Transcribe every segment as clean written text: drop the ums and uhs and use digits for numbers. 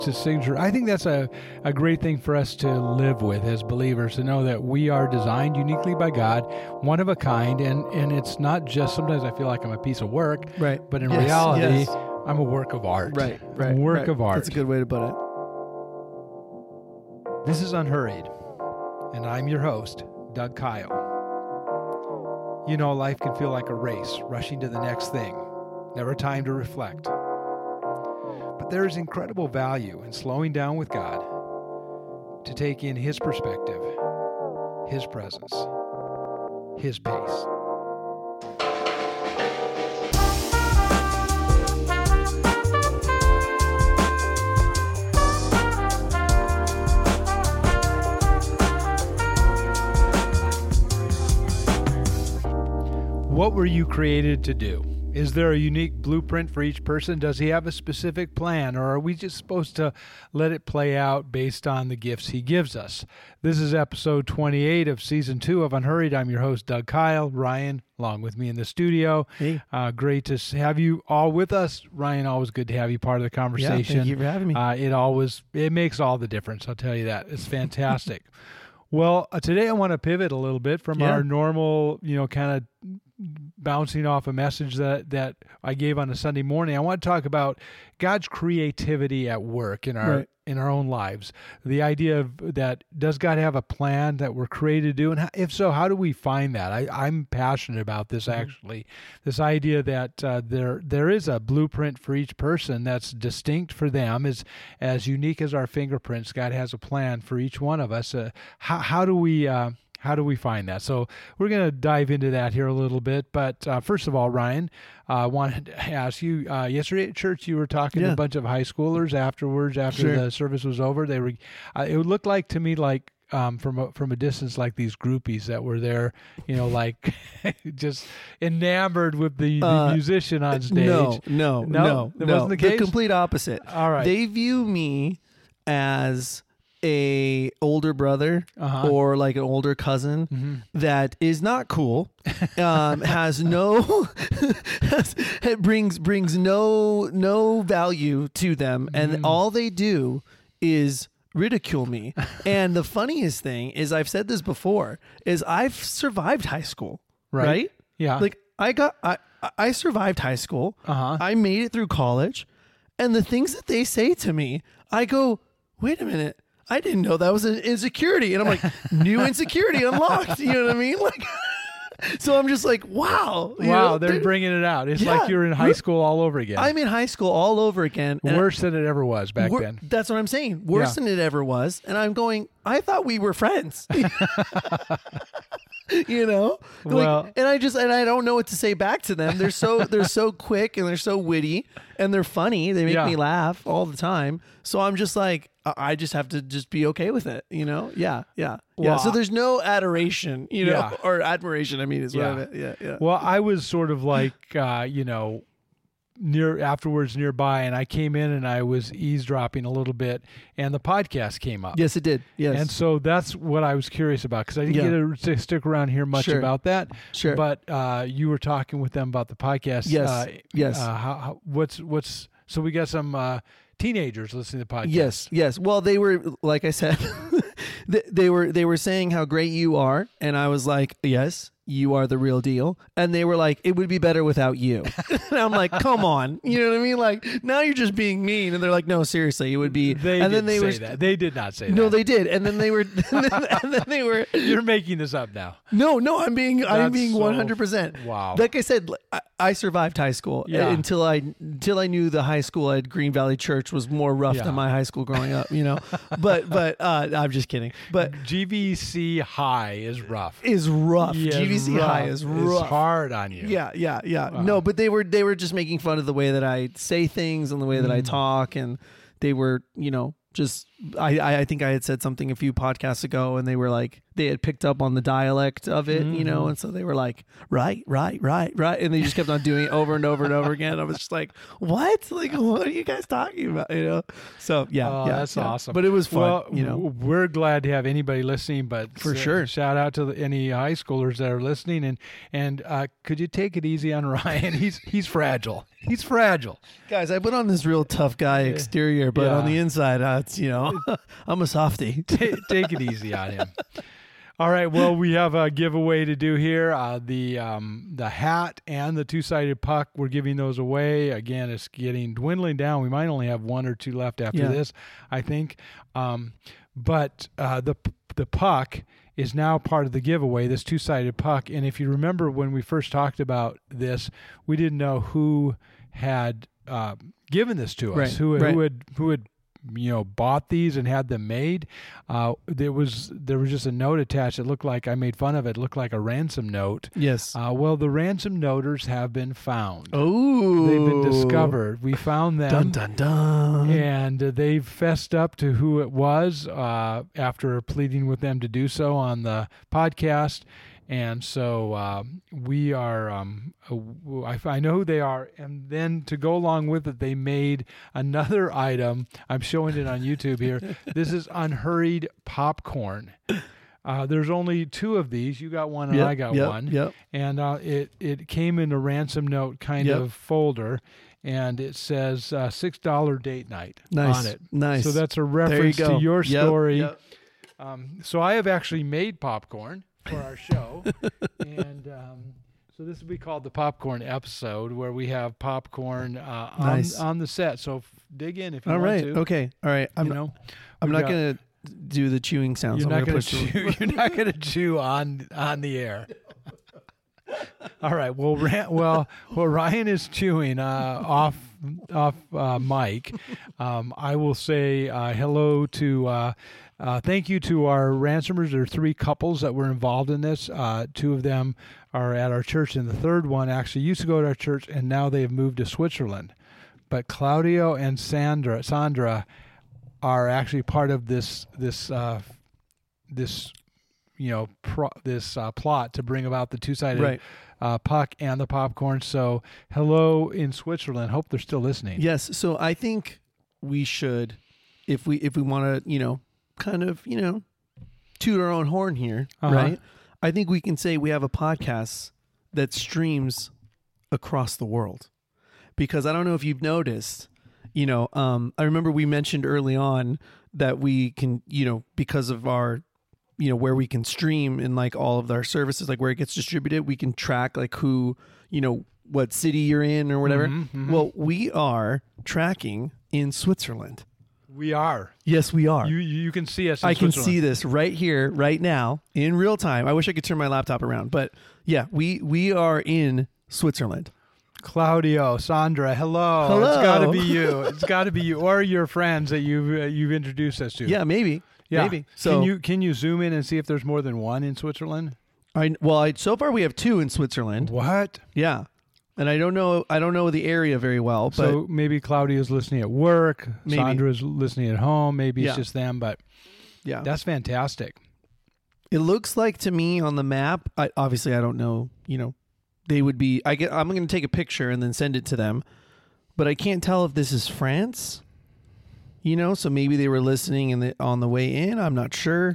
his signature. I think that's a great thing for us to live with as believers, to know that we are designed uniquely by God, one of a kind, and it's not just, sometimes I feel like I'm a piece of work, right? But in reality, I'm a work of art. Right. I'm a work of art. That's a good way to put it. This is Unhurried, and I'm your host, Doug Kyle. You know, life can feel like a race, rushing to the next thing, never time to reflect. But there is incredible value in slowing down with God to take in His perspective, His presence, His pace. What were you created to do? Is there a unique blueprint for each person? Does he have a specific plan, or are we just supposed to let it play out based on the gifts he gives us? This is episode 28 of season 2 of Unhurried. I'm your host, Doug Kyle. Ryan, along with me in the studio. Hey. Great to have you all with us. Ryan, always good to have you part of the conversation. Yeah, thank you for having me. It makes all the difference, I'll tell you that. It's fantastic. Well, today I want to pivot a little bit from our normal, kind of bouncing off a message that I gave on a Sunday morning. I want to talk about God's creativity at work in our own lives. The idea of that, does God have a plan that we're created to do? And if so, how do we find that? I'm passionate about this, actually. This idea that there is a blueprint for each person that's distinct for them, is as unique as our fingerprints. God has a plan for each one of us. How do we find that? So we're going to dive into that here a little bit. But first of all, Ryan, I wanted to ask you, yesterday at church, you were talking to a bunch of high schoolers afterwards, after the service was over. They were, it looked like to me like, from a distance, like these groupies that were there, like just enamored with the musician on stage. No. That wasn't the case? The complete opposite. All right. They view me as a older brother or like an older cousin that is not cool, has no it brings no value to them, and all they do is ridicule me. And the funniest thing is, I've said this before, is I've survived high school, right? Yeah. Like I survived high school. I made it through college, and the things that they say to me, I go, wait a minute, I didn't know that was an insecurity. And I'm like, new insecurity unlocked. You know what I mean? Like, so I'm just like, wow. They're bringing it out. It's like you're in high school all over again. I'm in high school all over again. Worse than it ever was back then. That's what I'm saying. Worse than it ever was. And I'm going, I thought we were friends. Well, and I don't know what to say back to them. They're so quick, and they're so witty, and they're funny. They make me laugh all the time. So I'm just like, I just have to just be okay with it, Yeah. Well, so there's no adoration, or admiration. I mean, is what I meant. Yeah. Well, I was sort of like, nearby, and I came in and I was eavesdropping a little bit, and the podcast came up. Yes, it did. Yes. And so that's what I was curious about, because I didn't get to stick around here much about that. Sure. But you were talking with them about the podcast. Yes. Yes. So we got some teenagers listening to the podcast. Yes. Well, they were, like I said, they were saying how great you are, and I was like, yes, you are the real deal. And they were like, it would be better without you. And I'm like, come on. You know what I mean? Like, now you're just being mean. And they're like, no, seriously, it would be. They did not say that. No, they did. And then they were. And then they were. You're making this up now. No, I'm being 100%. Wow. Like I said, I survived high school until I knew the high school at Green Valley Church was more rough than my high school growing up. But I'm just kidding. But GVC High is rough. GVC High is rough. It's hard on you. Yeah. Wow. No, but they were just making fun of the way that I say things and the way that I talk, and they were, just I think I had said something a few podcasts ago, and they were like, they had picked up on the dialect of it, you know, and so they were like, right, and they just kept on doing it over and over and over again. I was just like, what? Like, what are you guys talking about? You know? So that's awesome. But it was fun. Well, you know, we're glad to have anybody listening. But for sure, shout out to any high schoolers that are listening, and could you take it easy on Ryan? He's fragile. He's fragile. Guys, I put on this real tough guy exterior, but on the inside, it's, you know, I'm a softie. Take it easy on him. All right. Well, we have a giveaway to do here. The hat and the two-sided puck, we're giving those away. Again, it's dwindling down. We might only have one or two left after this, I think. But the puck is now part of the giveaway, this two-sided puck. And if you remember when we first talked about this, we didn't know who had given this to us, who had bought these and had them made. There was just a note attached. It looked like, I made fun of it. It looked like a ransom note. Yes. Well, the ransom noters have been found. Oh, they've been discovered. We found them. Dun dun dun. And they've fessed up to who it was after pleading with them to do so on the podcast. And so we are, I know who they are. And then to go along with it, they made another item. I'm showing it on YouTube here. This is unhurried popcorn. There's only two of these. You got one and I got one. Yep. And it came in a ransom note kind of folder. And it says $6 date night on it. Nice. So that's a reference to your story. Yep. So I have actually made popcorn for our show, and so this will be called the popcorn episode, where we have popcorn on the set. So dig in if you want to. Okay. All right. I'm not going to do the chewing sounds. You're not going to chew. You're not going to chew on the air. All right. Well, Ryan is chewing off mic. I will say hello to. Thank you to our ransomers. There are 3 couples that were involved in this. 2 of them are at our church, and the third one actually used to go to our church, and now they have moved to Switzerland. But Claudio and Sandra are actually part of this plot to bring about the two-sided puck and the popcorn. So hello in Switzerland. Hope they're still listening. Yes. So I think we should, if we want to, kind of, toot our own horn here, right? I think we can say we have a podcast that streams across the world, because I don't know if you've noticed, I remember we mentioned early on that we can, because of our, where we can stream in like all of our services, like where it gets distributed, we can track like who, what city you're in or whatever. Mm-hmm. Well, we are tracking in Switzerland. We are. Yes, we are. You can see us in I can see this right here, right now, in real time. I wish I could turn my laptop around. But yeah, we are in Switzerland. Claudio, Sandra, hello. It's got to be you. It's got to be you or your friends that you've introduced us to. Yeah, maybe. Yeah. Maybe. So can you zoom in and see if there's more than one in Switzerland? So far we have 2 in Switzerland. What? Yeah. And I don't know the area very well, but so maybe Claudio's listening at work, maybe. Sandra's listening at home, maybe it's just them, but yeah. That's fantastic. It looks like to me on the map, obviously I don't know, they would be I'm going to take a picture and then send it to them, but I can't tell if this is France. So maybe they were listening on the way in. I'm not sure.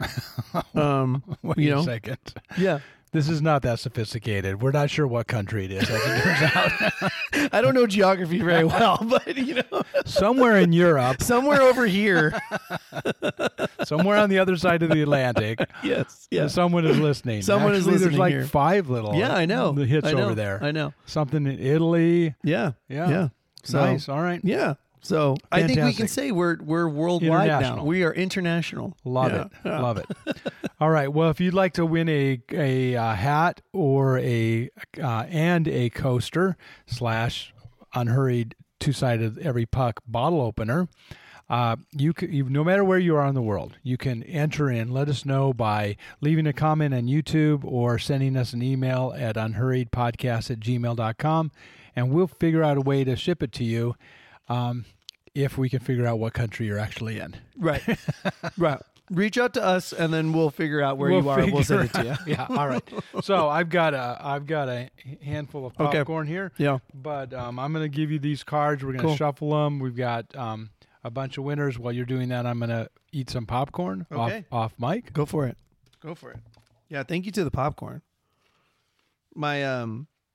Wait a second. Yeah. This is not that sophisticated. We're not sure what country it is, as it turns out. I don't know geography very well, but, somewhere in Europe. Somewhere over here. Somewhere on the other side of the Atlantic. Yes. Yeah. Someone is listening. Someone is listening. There's like here. 5 little I know. hits over there. I know. Something in Italy. Yeah. So, nice. All right. Yeah. So fantastic. I think we can say we're worldwide now. We are international. Love it. Love it. All right. Well, if you'd like to win a hat or a coaster / unhurried two-sided every puck bottle opener, you no matter where you are in the world, you can enter in. Let us know by leaving a comment on YouTube or sending us an email at unhurriedpodcast@gmail.com, and we'll figure out a way to ship it to you. if we can figure out what country you're actually in. Right. Right. Reach out to us, and then we'll figure out where you are. We'll send it to you. Yeah. All right. So I've got a handful of popcorn here. Yeah. But I'm going to give you these cards. We're going to shuffle them. We've got a bunch of winners. While you're doing that, I'm going to eat some popcorn off mic. Go for it. Yeah. Thank you to the popcorn. My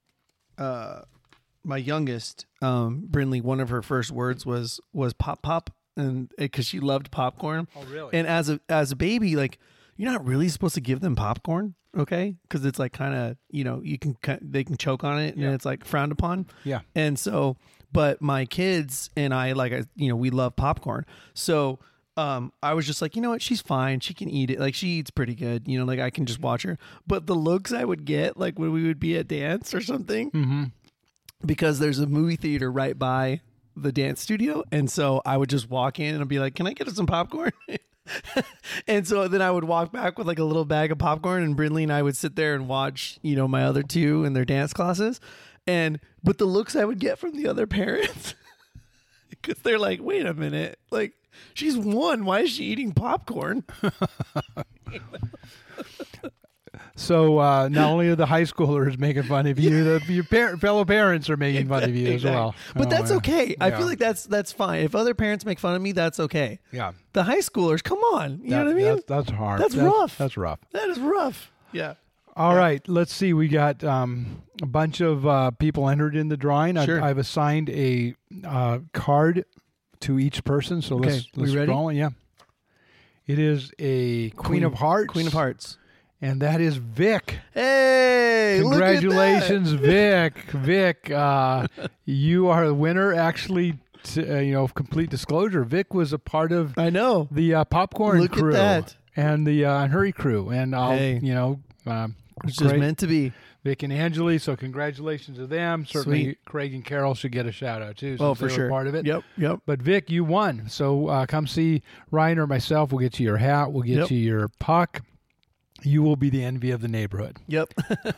my youngest, Brinley, one of her first words was pop pop. And because she loved popcorn. Oh, really? And as a baby, like, you're not really supposed to give them popcorn, okay? Because it's like kind of, they can choke on it, and it's like frowned upon. Yeah. And so, but my kids and I, we love popcorn. So I was just like, you know what? She's fine. She can eat it. Like, she eats pretty good. Like, I can just watch her. But the looks I would get, like when we would be at dance or something, because there's a movie theater right by the dance studio, and so I would just walk in and I'd be like, can I get some popcorn? And so then I would walk back with like a little bag of popcorn, and Brinley and I would sit there and watch my other two in their dance classes, but the looks I would get from the other parents, because they're like, wait a minute, like, she's one, why is she eating popcorn? So not only are the high schoolers making fun of you, your fellow parents are making fun of you as well. But that's okay. I feel like that's fine. If other parents make fun of me, that's okay. Yeah. The high schoolers, come on. You know what I mean? That's hard. That's rough. That's rough. That is rough. Yeah. All right. Let's see. We got a bunch of people entered in the drawing. Sure. I've assigned a card to each person. So let's ready? draw one. Yeah. It is a Queen of Hearts. Queen of Hearts. And that is Vic. Hey, congratulations, look at that. Vic. You are the winner. Actually, complete disclosure, Vic was a part of the popcorn crew and the Hurry crew. And it's just meant to be. Vic and Angeli, so congratulations to them. Certainly, Sweet. Craig and Carol should get a shout out too. Oh, for sure, part of it. Yep. But Vic, you won. So come see Ryan or myself. We'll get you your hat. We'll get you your puck. You will be the envy of the neighborhood. Yep.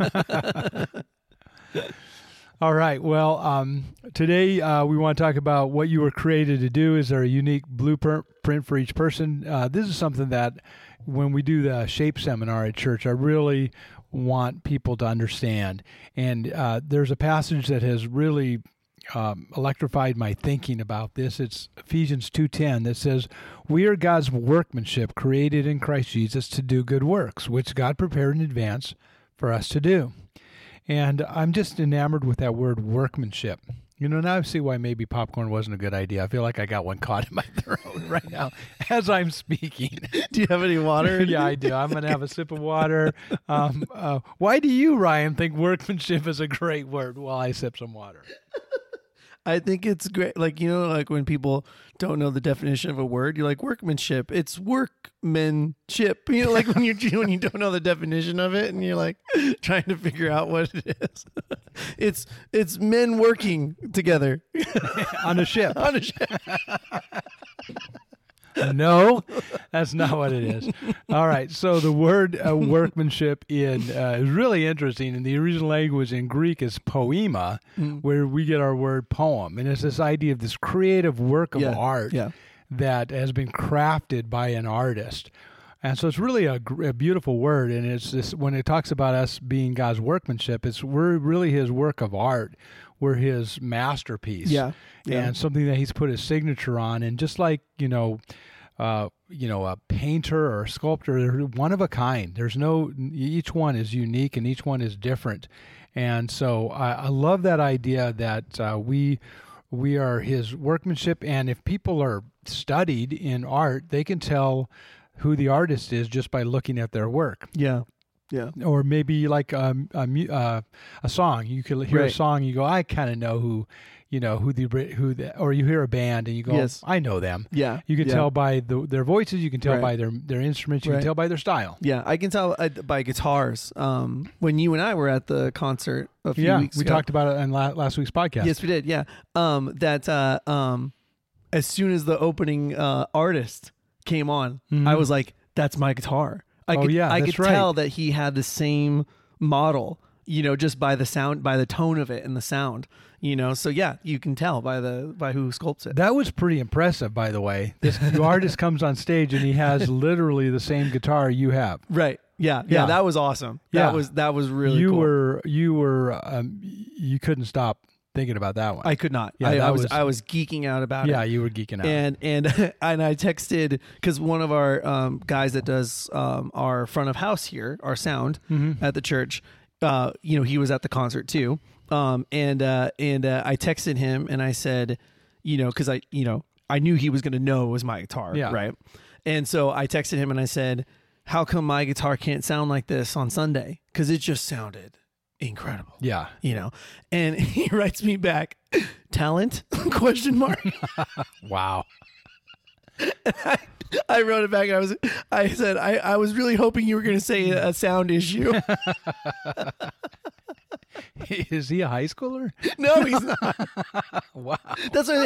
All right. Well, today we want to talk about what you were created to do. Is there a unique blueprint for each person? This is something that when we do the SHAPE seminar at church, I really want people to understand. And there's a passage that has really electrified my thinking about this. It's Ephesians 2:10 that says, "We are God's workmanship, created in Christ Jesus to do good works, which God prepared in advance for us to do." And I'm just enamored with that word workmanship. Now I see why maybe popcorn wasn't a good idea. I feel like I got one caught in my throat right now as I'm speaking. Do you have any water? Yeah, I do. I'm going to have a sip of water. Why do you, Ryan, think workmanship is a great word while I sip some water? I think it's great. Like, like when people don't know the definition of a word, you're like, workmanship. It's workmanship. Like when you don't know the definition of it and you're like trying to figure out what it is. It's men working together on a ship. On a ship. No, that's not what it is. All right. So the word workmanship is really interesting. In the original language in Greek is poema, where we get our word poem. And it's this idea of this creative work of art that has been crafted by an artist. And so it's really a beautiful word. And it's this, when it talks about us being God's workmanship, we're really his work of art. We're his masterpiece. Yeah. And something that he's put his signature on. And just like, a painter or a sculptor, they're one of a kind. Each one is unique and each one is different. And so I love that idea that we are his workmanship. And if people are studied in art, they can tell who the artist is just by looking at their work. Yeah. Or maybe like a song. You could hear a song, you go, I kind of know who or you hear a band and you go, yes, I know them. Yeah. You can tell by their voices. You can tell by their instruments. You can tell by their style. Yeah, I can tell by guitars. When you and I were at the concert a few weeks ago. We talked about it in last week's podcast. Yes, we did. Yeah. As soon as the opening artist came on, I was like, that's my guitar. I could tell that he had the same model just by the sound, by the tone of it and the sound, so yeah, you can tell by who sculpts it. That was pretty impressive, by the way. This artist comes on stage and he has literally the same guitar you have. Right. Yeah. That was awesome. Yeah. That was really cool. You couldn't stop thinking about that one. I could not. Yeah, I was geeking out about it. Yeah, you were geeking out. And I texted, because one of our guys that does our front of house here, our sound at the church, he was at the concert too. And I texted him and I said, because I knew he was going to know it was my guitar, right? And so I texted him and I said, how come my guitar can't sound like this on Sunday? Because it just sounded incredible. Yeah. And he writes me back, talent? ? Wow. I wrote it back. I said, I was really hoping you were going to say a sound issue. Is he a high schooler? No, he's not. Wow. That's what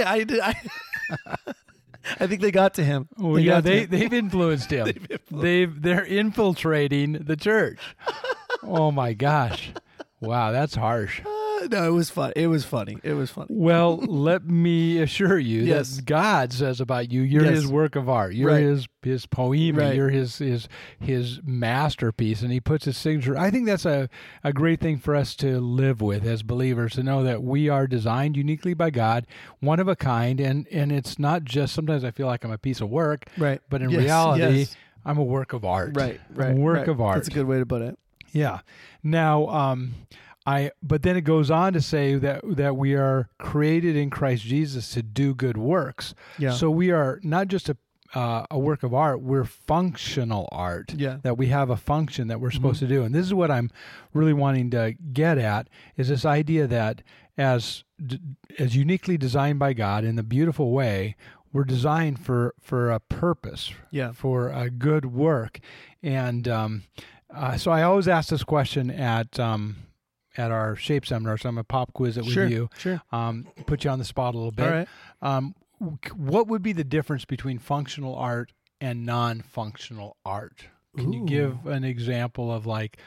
I think they got to him. Well, they've influenced him. They're infiltrating the church. Oh my gosh. Wow, that's harsh. No, it was fun. It was funny. Well, let me assure you that God says about you, you're his work of art. You're his poema. Right. You're his masterpiece, and he puts his signature. I think that's a great thing for us to live with as believers, to know that we are designed uniquely by God, one of a kind, and it's not just, sometimes I feel like I'm a piece of work, right? But in reality, I'm a work of art. Right. A work of art. That's a good way to put it. Yeah. Now, but then it goes on to say that we are created in Christ Jesus to do good works. Yeah. So we are not just a work of art, we're functional art. Yeah. That we have a function that we're supposed to do. And this is what I'm really wanting to get at, is this idea that as uniquely designed by God in the beautiful way, we're designed for a purpose, for a good work. And so I always ask this question at our Shape seminar, so I'm going to pop quiz it with you. Sure. Put you on the spot a little bit. All right. What would be the difference between functional art and non-functional art? Can you give an example of like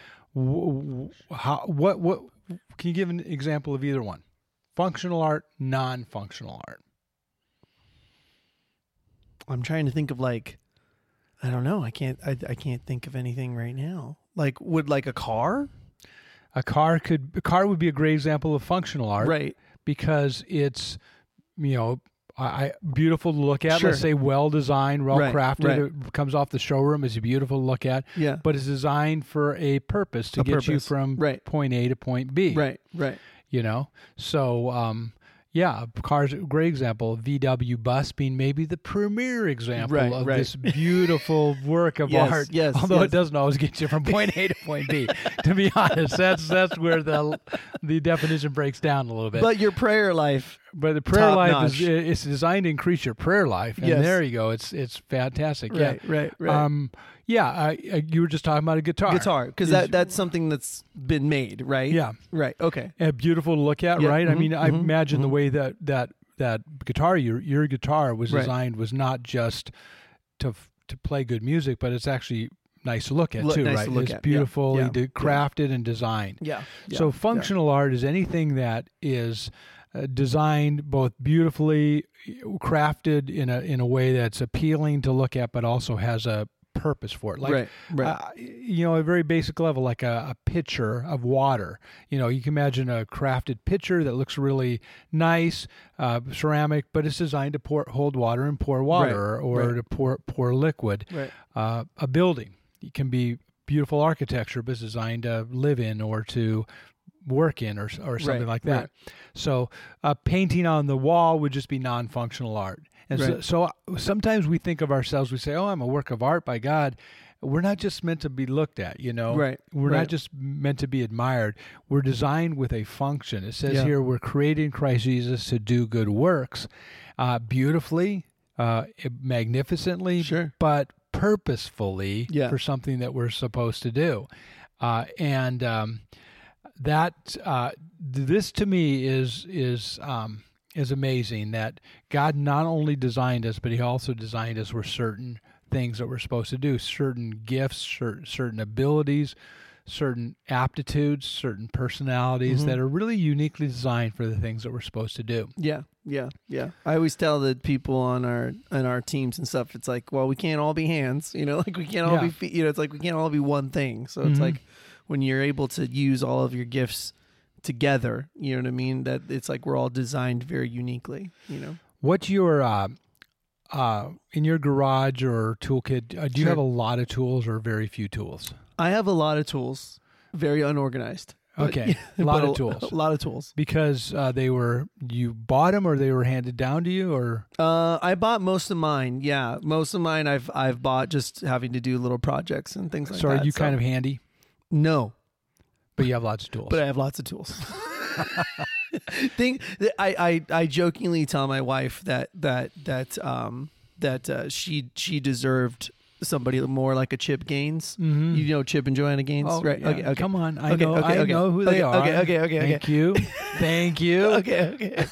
what can you give an example of either one? Functional art, non-functional art. I'm trying to think of I don't know. I can't think of anything right now. Would a car? A car would be a great example of functional art, right? Because it's, beautiful to look at. Sure. Let's say well designed, well crafted. Right. It comes off the showroom. It's beautiful to look at. Yeah. But it's designed for a purpose to get you from point A to point B. Right. So yeah, a car's a great example. VW bus being maybe the premier example of this beautiful work of art. Yes, although it doesn't always get you from point A to point B. To be honest, that's where the definition breaks down a little bit. But your prayer life. But the prayer life is designed to increase your prayer life, and there you go. It's fantastic. Right. You were just talking about a guitar. Because that's something that's been made, right? Yeah. Right. Okay. And beautiful to look at, right? I mean, I imagine the way that guitar, your guitar was designed was not just to play good music, but it's actually nice to look at too, right? It's beautifully crafted and designed. Yeah. So functional art is anything that is designed both beautifully, crafted in a way that's appealing to look at, but also has a purpose for it. Like, a very basic level, like a pitcher of water. You can imagine a crafted pitcher that looks really nice, ceramic, but it's designed to hold water and pour water or to pour liquid. Right. A building, it can be beautiful architecture, but it's designed to live in or to work in or something like that. Right. So painting on the wall would just be non-functional art. And so sometimes we think of ourselves, we say, oh, I'm a work of art by God. We're not just meant to be looked at, We're not just meant to be admired. We're designed with a function. It says here, we're created in Christ Jesus to do good works, beautifully, magnificently, but purposefully for something that we're supposed to do. This to me is amazing, that God not only designed us, but he also designed us with certain things that we're supposed to do, certain gifts, certain abilities, certain aptitudes, certain personalities Mm-hmm. that are really uniquely designed for the things that we're supposed to do. Yeah. I always tell the people on our teams and stuff, it's like, well, we can't all be hands, like we can't all be feet, it's like we can't all be one thing. So it's like when you're able to use all of your gifts together, you know what I mean? That it's like we're all designed very uniquely, What's your in your garage or toolkit? Do you have a lot of tools or very few tools? I have a lot of tools, very unorganized. Okay, a lot of tools. A lot of tools. Because you bought them or they were handed down to you, or I bought most of mine. Yeah, most of mine I've bought just having to do little projects and things like that. So are you kind of handy? No, but you have lots of tools. But I have lots of tools. I jokingly tell my wife that she deserved somebody more like a Chip Gaines. Mm-hmm. You know Chip and Joanna Gaines, right? Yeah. Okay. Come on, I know who they are. Okay. Thank you. Okay.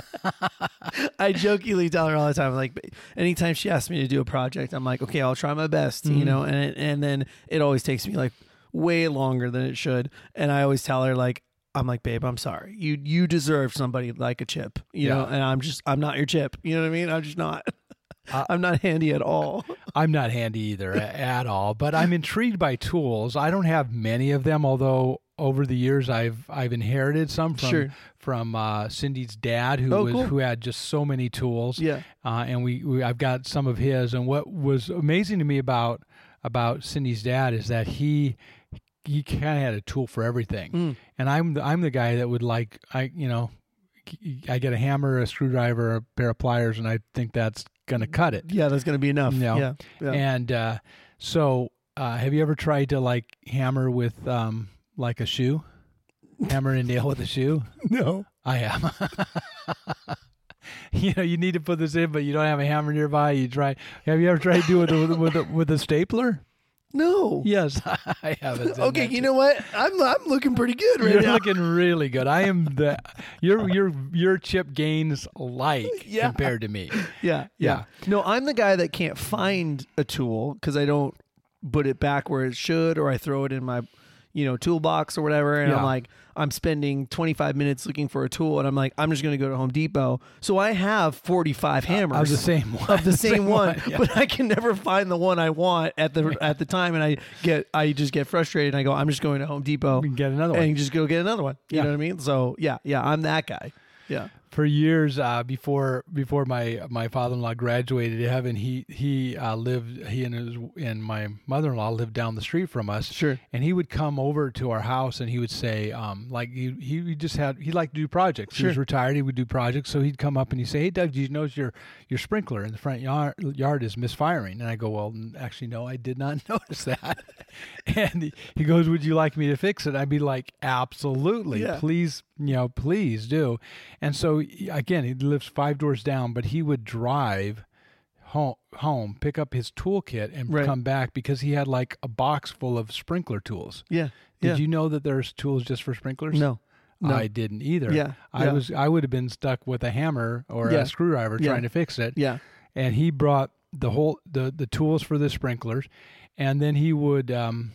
I jokingly tell her all the time, like, anytime she asks me to do a project, I'm like, okay, I'll try my best, and then it always takes me like way longer than it should, and I always tell her like, I'm like, babe, I'm sorry. You deserve somebody like a Chip, you know, and I'm not your Chip. You know what I mean? I'm just not. I'm not handy at all. I'm not handy either at all, but I'm intrigued by tools. I don't have many of them, although over the years I've inherited some from Cindy's dad, who had just so many tools. Yeah. And I've got some of his. And what was amazing to me about Cindy's dad is that he kind of had a tool for everything. And I'm the guy that would I get a hammer, a screwdriver, a pair of pliers, and I think that's going to cut it. Yeah, that's going to be enough. Yeah. And so have you ever tried to hammer with like a shoe? Hammer and nail with a shoe? No. I have. You need to put this in, but you don't have a hammer nearby. Have you ever tried to do it with a stapler? No. Yes, I haven't. Okay, you know what? I'm looking pretty good right now. You're looking really good. I am you're Chip Gaines compared to me. Yeah. No, I'm the guy that can't find a tool because I don't put it back where it should, or I throw it in my toolbox or whatever, and I'm spending 25 minutes looking for a tool, and I'm like, I'm just going to go to Home Depot. So I have 45 hammers of the same one, yeah. But I can never find the one I want at the time, and I just get frustrated, and I go, I'm just going to Home Depot and get another one, and just go get another one. You know what I mean? So yeah, I'm that guy. Yeah. For years before my father-in-law graduated to heaven, he and my mother-in-law lived down the street from us. Sure. And he would come over to our house and he would say, he liked to do projects. Sure. He was retired. He would do projects. So he'd come up and he'd say, "Hey, Doug, did you notice your sprinkler in the front yard is misfiring?" And I go, "Well, actually, no, I did not notice that." And he goes, "Would you like me to fix it?" I'd be like, "Absolutely, yeah. Please do." And so again, he lives 5 doors down, but he would drive home, pick up his toolkit, and come back because he had like a box full of sprinkler tools. Yeah. Did you know that there's tools just for sprinklers? No. I didn't either. Yeah. I would have been stuck with a hammer or a screwdriver trying to fix it. Yeah. And he brought the tools for the sprinklers, and then he would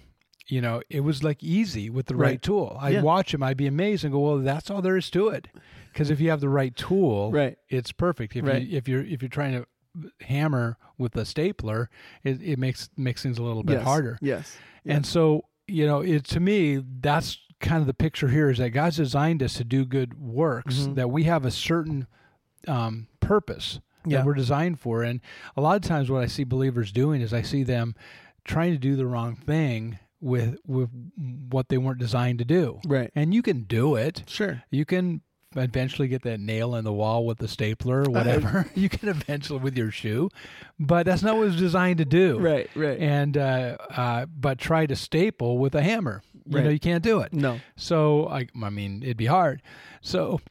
it was like easy with the right tool. I'd watch him. I'd be amazed and go, well, that's all there is to it. Because if you have the right tool, it's perfect. If you're trying to hammer with a stapler, it makes things a little bit harder. Yes. And so, to me, that's kind of the picture here, is that God's designed us to do good works, that we have a certain purpose that we're designed for. And a lot of times what I see believers doing is I see them trying to do the wrong thing with what they weren't designed to do. Right. And you can do it. Sure. You can eventually get that nail in the wall with the stapler or whatever. You can eventually with your shoe, but that's not what it was designed to do. Right. And but try to staple with a hammer. You can't do it. No. So I mean, it'd be hard. So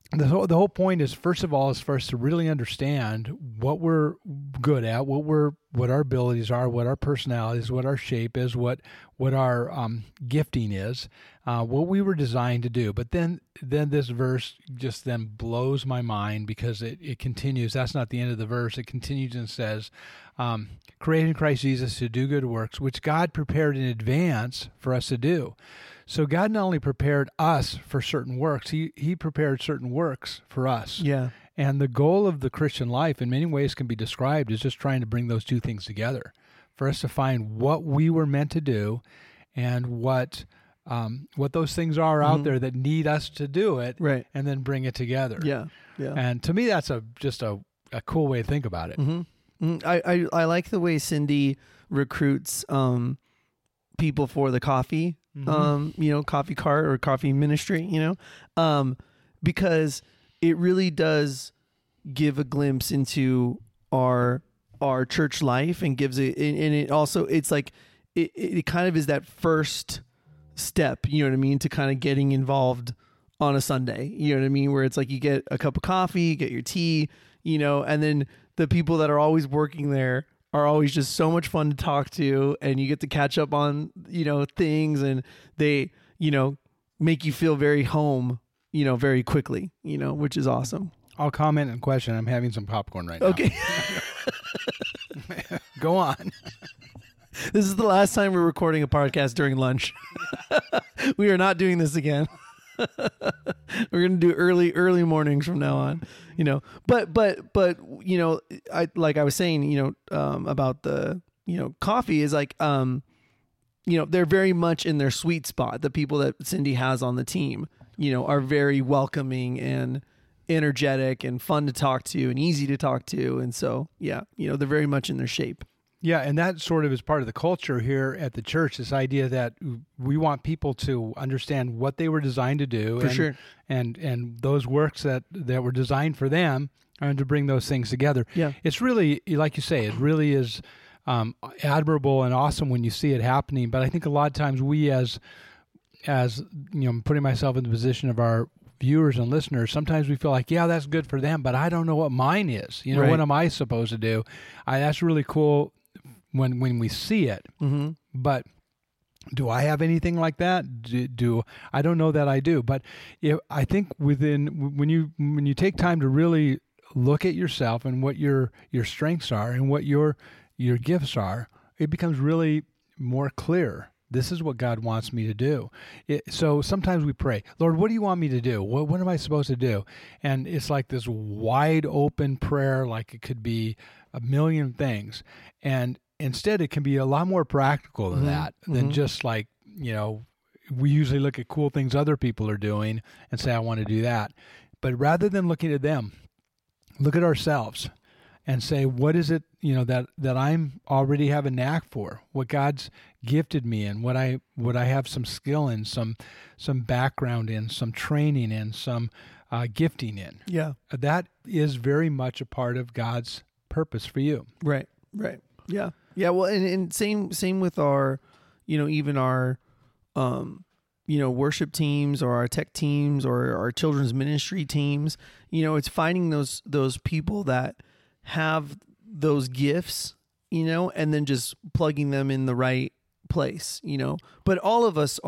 the whole point is, first of all, is for us to really understand what we're good at, what our abilities are, what our personalities, what our shape is, what our gifting is, what we were designed to do. But then this verse just then blows my mind, because it continues. That's not the end of the verse. It continues and says, created in Christ Jesus to do good works, which God prepared in advance for us to do. So God not only prepared us for certain works, he prepared certain works for us. Yeah. And the goal of the Christian life in many ways can be described as just trying to bring those two things together, for us to find what we were meant to do and what those things are out there that need us to do it, right, and then bring it together. Yeah. Yeah. And to me, that's just a cool way to think about it. I like the way Cindy recruits people for the coffee, coffee cart or coffee ministry, because it really does give a glimpse into our church life, and gives it, and it also, it's like, it kind of is that first step, you know what I mean, to kind of getting involved on a Sunday, you know what I mean, where it's like you get a cup of coffee, you get your tea, and then the people that are always working there are always just so much fun to talk to, and you get to catch up on, things, and they, make you feel very home, very quickly, which is awesome. I'll comment and question. I'm having some popcorn right now. Okay. Go on. This is the last time we're recording a podcast during lunch. We are not doing this again. We're going to do early mornings from now on, but I was saying, about the, coffee is like, they're very much in their sweet spot. The people that Cindy has on the team, are very welcoming and energetic and fun to talk to and easy to talk to. And so, yeah, they're very much in their shape. Yeah, and that sort of is part of the culture here at the church, this idea that we want people to understand what they were designed to do. For sure. And those works that were designed for them, and to bring those things together. Yeah. It's really, like you say, it really is admirable and awesome when you see it happening. But I think a lot of times we as putting myself in the position of our viewers and listeners, sometimes we feel like, yeah, that's good for them, but I don't know what mine is. Right. What am I supposed to do? That's really cool when we see it. Mm-hmm. But do I have anything like that? Do I don't know that I do. But I think when you take time to really look at yourself and what your strengths are and what your gifts are, it becomes really more clear. This is what God wants me to do. So sometimes we pray, Lord, what do you want me to do? What am I supposed to do? And it's like this wide open prayer, like it could be a million things. And instead, it can be a lot more practical than that, than just like, we usually look at cool things other people are doing and say, I want to do that. But rather than looking at them, look at ourselves and say, what is it, that I'm already have a knack for, what God's gifted me in, what I have some skill in, some background in, some training in, some gifting in. Yeah. That is very much a part of God's purpose for you. Right. Yeah. Yeah. Well, and same with our, even our, worship teams or our tech teams or our children's ministry teams, it's finding those people that have those gifts, and then just plugging them in the right place, but all of us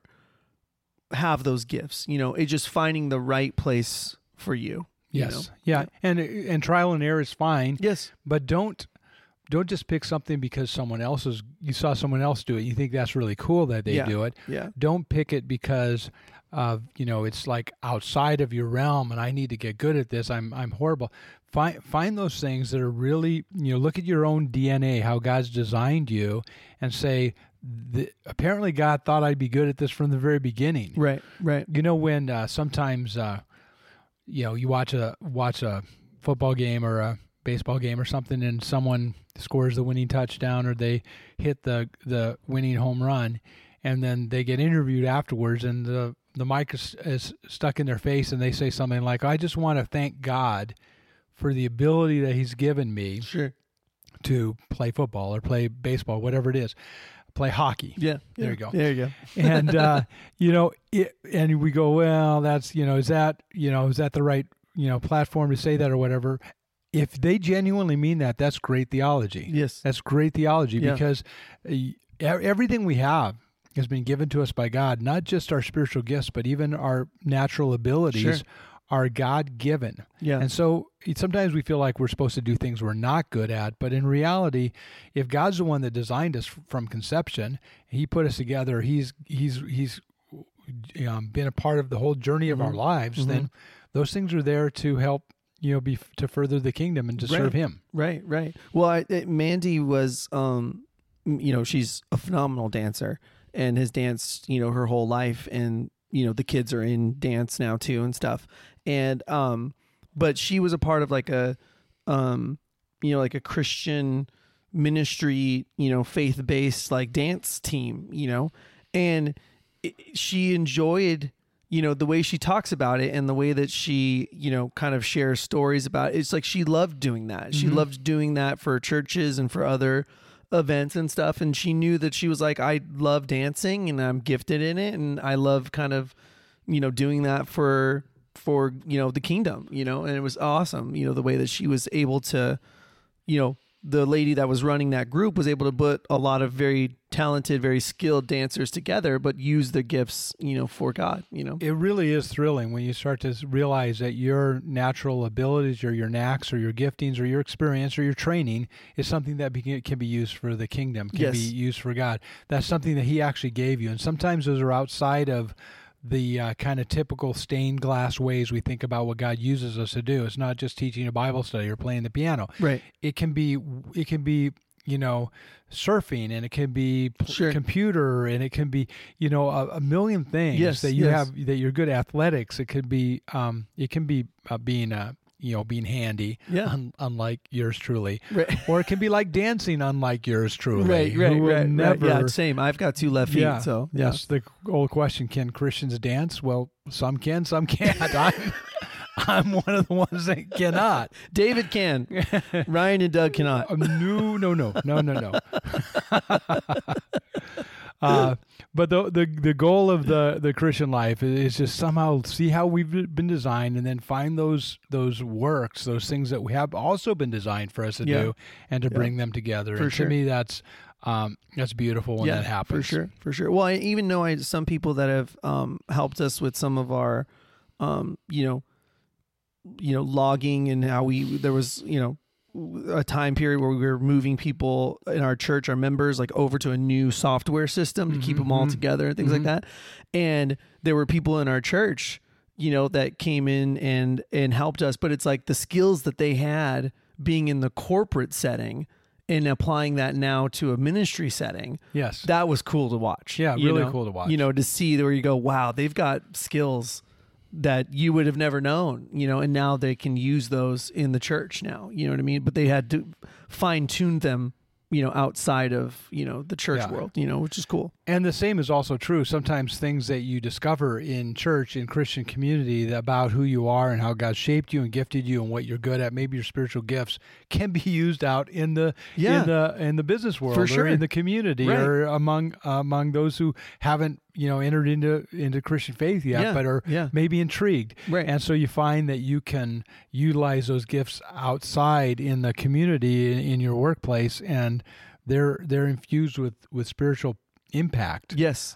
have those gifts, it's just finding the right place for you. Yes. Yeah. And trial and error is fine. Yes. But don't just pick something because you saw someone else do it. You think that's really cool that they do it. Yeah. Don't pick it because of, it's like outside of your realm and I need to get good at this. I'm horrible. Find those things that are really, look at your own DNA, how God's designed you, and say, apparently God thought I'd be good at this from the very beginning. Right. When sometimes, you watch a football game or a baseball game or something, and someone scores the winning touchdown or they hit the winning home run, and then they get interviewed afterwards, and the mic is stuck in their face, and they say something like, I just want to thank God for the ability that he's given me sure. to play football or play baseball, whatever it is, play hockey. Yeah. There you go. There you go. And, and we go, well, that's, is that the right, platform to say that or whatever. If they genuinely mean that, that's great theology. Yes. That's great theology because everything we have has been given to us by God, not just our spiritual gifts, but even our natural abilities are God-given. Yeah. And so sometimes we feel like we're supposed to do things we're not good at, but in reality, if God's the one that designed us from conception, He put us together, He's been a part of the whole journey of our lives, then those things are there to help, to further the kingdom and to serve Him. Right. Well, Mandy was, she's a phenomenal dancer and has danced, her whole life, and the kids are in dance now too and stuff. And but she was a part of like a like a Christian ministry, faith-based like dance team, and she enjoyed the way she talks about it and the way that she kind of shares stories about it. It's like she loved doing that. She loved doing that for churches and for other events and stuff, and she knew that she was like, I love dancing and I'm gifted in it, and I love kind of doing that for the kingdom, and it was awesome, the way that she was able to, the lady that was running that group was able to put a lot of very talented, very skilled dancers together, but use their gifts, for God, It really is thrilling when you start to realize that your natural abilities or your knacks or your giftings or your experience or your training is something that can be used for the kingdom, can be used for God. That's something that He actually gave you. And sometimes those are outside of the kind of typical stained glass ways we think about what God uses us to do. It's not just teaching a Bible study or playing the piano. Right. It can be, surfing, and it can be computer, and it can be, a million things that you have, that you're good at. Athletics. It could be, being handy, unlike yours truly, or it can be like dancing, unlike yours truly. Right. Yeah, same. I've got 2 left feet, so yes. The old question: can Christians dance? Well, some can, some can't. I'm one of the ones that cannot. David can. Ryan and Doug cannot. No. But the goal of the Christian life is just somehow see how we've been designed, and then find those works, those things that we have also been designed for us to do, and to bring them together. To me, that's beautiful when that happens. For sure. Well, I even know some people that have helped us with some of our, logging, and how there was, a time period where we were moving people in our church, our members, like over to a new software system to keep them all together and things like that. And there were people in our church, that came in and helped us, but it's like the skills that they had being in the corporate setting and applying that now to a ministry setting. Yes. That was cool to watch. Yeah. Really cool to watch. To see where you go, wow, they've got skills that you would have never known, and now they can use those in the church now, you know what I mean? But they had to fine tune them, outside of, the church world, which is cool. And the same is also true. Sometimes things that you discover in church, in Christian community, about who you are and how God shaped you and gifted you and what you're good at, maybe your spiritual gifts, can be used out in the in the business world, or in the community, or among those who haven't entered into Christian faith yet, but are maybe intrigued. Right. And so you find that you can utilize those gifts outside in the community, in your workplace, and they're infused with spiritual impact. Yes.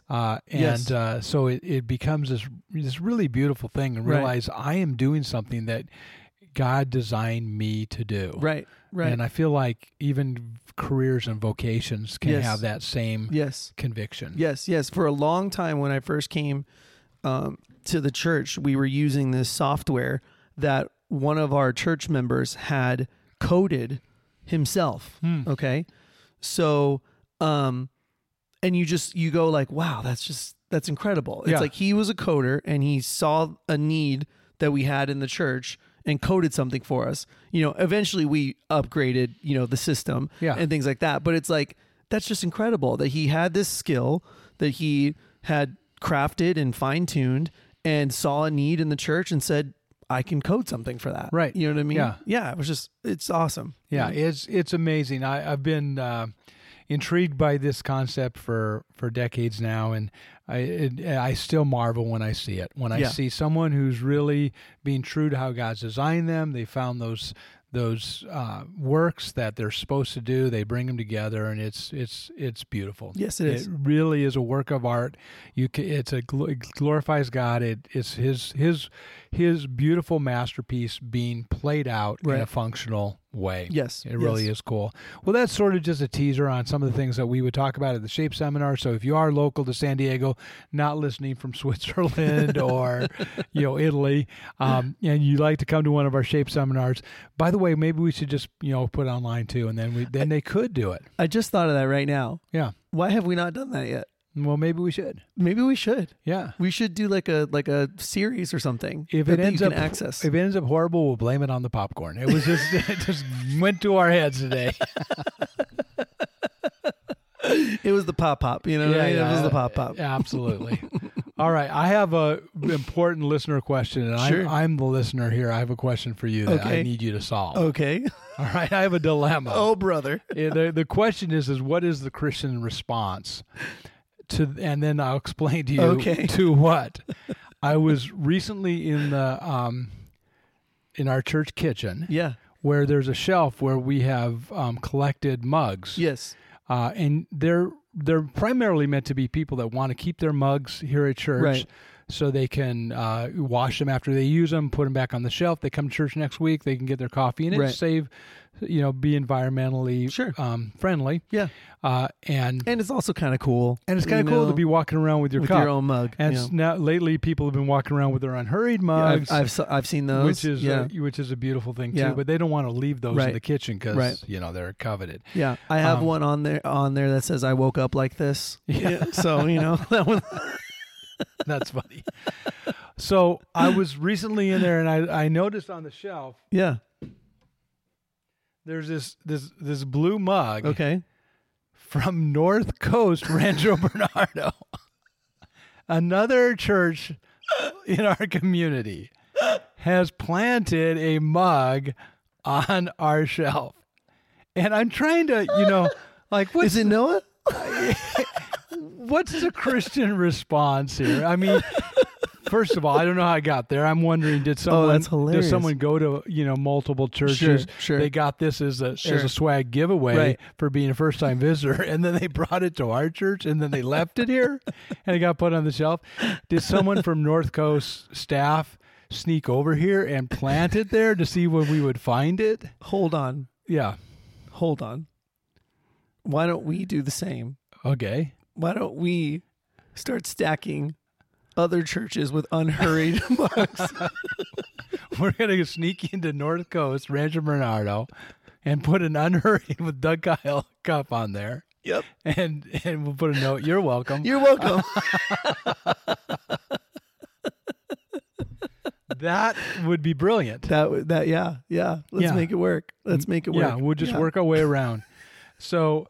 So it becomes this really beautiful thing, and realize I am doing something that God designed me to do. Right. And I feel like even careers and vocations can have that same conviction. Yes. For a long time, when I first came to the church, we were using this software that one of our church members had coded himself. Okay. So, and you go like, wow, that's incredible. It's like he was a coder and he saw a need that we had in the church and coded something for us. Eventually we upgraded, the system and things like that. But it's like, that's just incredible that he had this skill that he had crafted and fine-tuned and saw a need in the church and said, I can code something for that. Right. You know what I mean? Yeah. Yeah. It's awesome. Yeah. It's amazing. I've been intrigued by this concept for decades now, and I still marvel when I see it. When I see someone who's really being true to how God's designed them, they found those works that they're supposed to do. They bring them together, and it's beautiful. Yes, it is. It really is a work of art. It glorifies God. It's his beautiful masterpiece being played out in a functional way. Yes. It really is cool. Well, that's sort of just a teaser on some of the things that we would talk about at the Shape Seminar. So if you are local to San Diego, not listening from Switzerland or Italy, and you like to come to one of our Shape Seminars, by the way, maybe we should just put it online too, and then they could do it. I just thought of that right now. Yeah. Why have we not done that yet? Well, maybe we should. Maybe we should. Yeah. We should do like a series or something. If it ends up horrible, we'll blame it on the popcorn. It just went to our heads today. It was the pop. You know what I mean? It was the pop. Absolutely. All right. I have a important listener question, and Sure. I'm the listener here. I have a question for you that I need you to solve. Okay. All right. I have a dilemma. Oh, brother. The question is what is the Christian response to, and then I'll explain to you to what. I was recently in the in our church kitchen. Yeah. Where there's a shelf where we have collected mugs. Yes. And they're primarily meant to be people that want to keep their mugs here at church, right, so they can wash them after they use them, put them back on the shelf. They come to church next week, they can get their coffee in it, save, be environmentally friendly. Yeah. And it's also kind of cool. And it's kind of cool to be walking around with your cup. Your own mug. And now lately people have been walking around with their unhurried mugs. Yeah, I've seen those. Which is a beautiful thing too, but they don't want to leave those in the kitchen because they're coveted. Yeah. I have one on there that says I woke up like this. Yeah. So, that one. That's funny. So I was recently in there and I noticed on the shelf. Yeah. There's this blue mug. Okay. From North Coast Rancho Bernardo. Another church in our community has planted a mug on our shelf. And I'm trying to, what's Is it Noah? What's the Christian response here? I mean, first of all, I don't know how I got there. I'm wondering, did someone go to multiple churches? Sure. They got this as a swag giveaway for being a first time visitor, and then they brought it to our church, and then they left it here, and it got put on the shelf. Did someone from North Coast staff sneak over here and plant it there to see when we would find it? Hold on. Yeah. Hold on. Why don't we do the same? Okay. Why don't we start stacking other churches with unhurried mugs? We're going to sneak into North Coast, Rancho Bernardo, and put an unhurried with Doug Kyle cup on there. Yep. And we'll put a note, "You're welcome." You're welcome. That would be brilliant. Yeah. Let's make it work. Let's make it work. Yeah, we'll just work our way around. So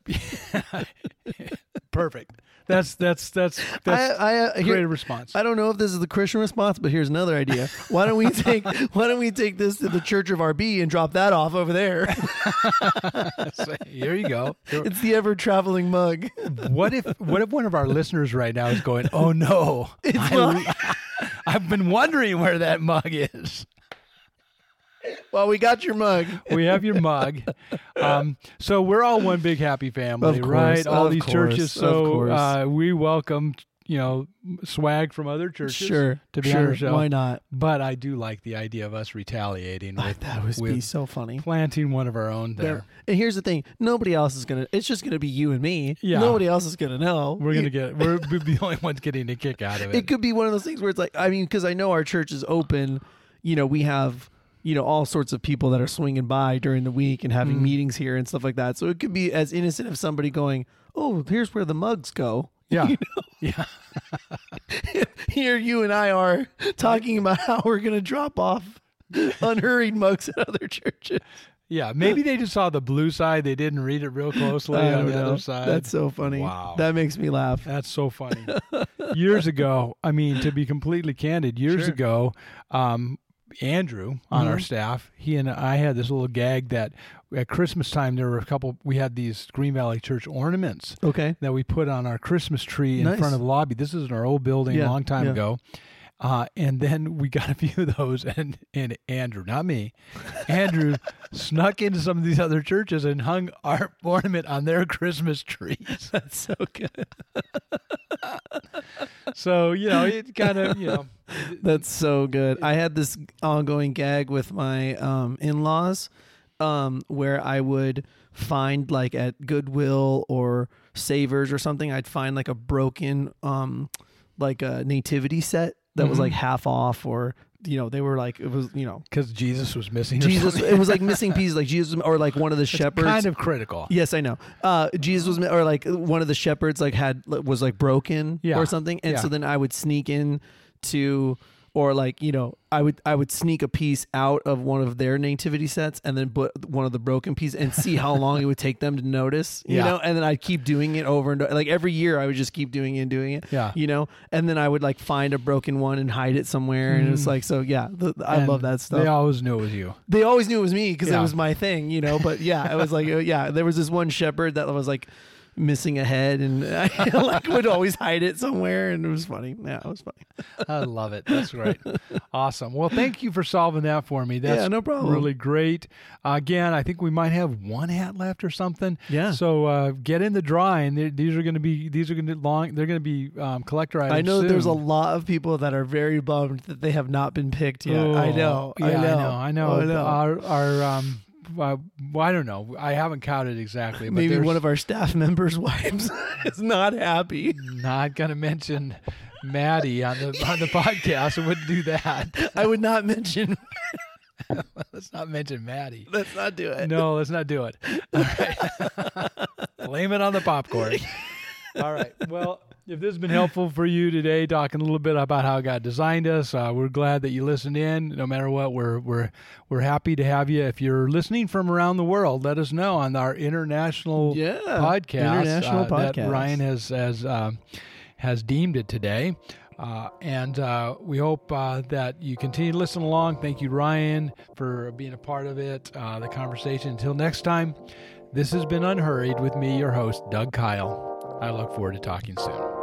perfect. That's a great response. I don't know if this is the Christian response, but here's another idea. Why don't we take this to the Church of RB and drop that off over there? So, here you go. It's the ever traveling mug. What if one of our listeners right now is going, "Oh no, I've been wondering where that mug is." Well, we got your mug. We have your mug. So we're all one big happy family, right? All these churches. So we welcome, swag from other churches to be on our show. Why not? But I do like the idea of us retaliating. That would be so funny. Planting one of our own there. And here's the thing: nobody else is gonna. It's just gonna be you and me. Yeah. Nobody else is gonna know. We're the only ones getting a kick out of it. It could be one of those things where it's like, because I know our church is open. We have. All sorts of people that are swinging by during the week and having meetings here and stuff like that. So it could be as innocent of somebody going, "Oh, here's where the mugs go." Yeah. Yeah. Here you and I are talking about how we're going to drop off unhurried mugs at other churches. Yeah. Maybe they just saw the blue side. They didn't read it real closely on the other side. That's so funny. Wow. That makes me laugh. That's so funny. Years ago, to be completely candid, years ago, Andrew on our staff, he and I had this little gag that at Christmas time there were we had these Green Valley Church ornaments that we put on our Christmas tree in front of the lobby. This is in our old building a long time ago. And then we got a few of those, and Andrew, not me, Andrew snuck into some of these other churches and hung our ornament on their Christmas trees. That's so good. So, it kind of, That's so good. I had this ongoing gag with my in-laws where I would find, like, at Goodwill or Savers or something, I'd find, like, a broken, like, a nativity set that was, like, half off, or... they were like, it was, because Jesus was missing. It was like missing pieces, like Jesus, or like one of the shepherds. Kind of critical. Yes, I know. Jesus was, or like one of the shepherds, like was like broken or something, and so then I would sneak in to, or like I would sneak a piece out of one of their nativity sets and then put one of the broken pieces and see how long it would take them to notice. You know, and then I'd keep doing it over and over. Like every year, I would just keep doing it. Yeah. And then I would like find a broken one and hide it somewhere, and it's like, so yeah, I love that stuff. They always knew it was you. They always knew it was me because it was my thing. But yeah, it was like there was this one shepherd that was like missing a head, and I like would always hide it somewhere, and it was funny. Yeah, it was funny. I love it. That's great. Awesome. Well, thank you for solving that for me. That's no problem. Really great. Again, I think we might have one hat left or something. Yeah. So get in the drawing. These are going to be long. They're going to be collector items. I know soon. There's a lot of people that are very bummed that they have not been picked yet. Oh, I know. I know. Our I don't know. I haven't counted exactly. But maybe one of our staff members' wives is not happy. Not going to mention Maddie on the podcast. I wouldn't do that. I would not mention. Let's not mention Maddie. Let's not do it. No, let's not do it. All right. Blame it on the popcorn. All right. Well, if this has been helpful for you today, talking a little bit about how God designed us, we're glad that you listened in. No matter what, we're happy to have you. If you're listening from around the world, let us know on our international podcast that Ryan has deemed it today. And we hope that you continue to listen along. Thank you, Ryan, for being a part of it, the conversation. Until next time, this has been Unhurried with me, your host, Doug Kyle. I look forward to talking soon.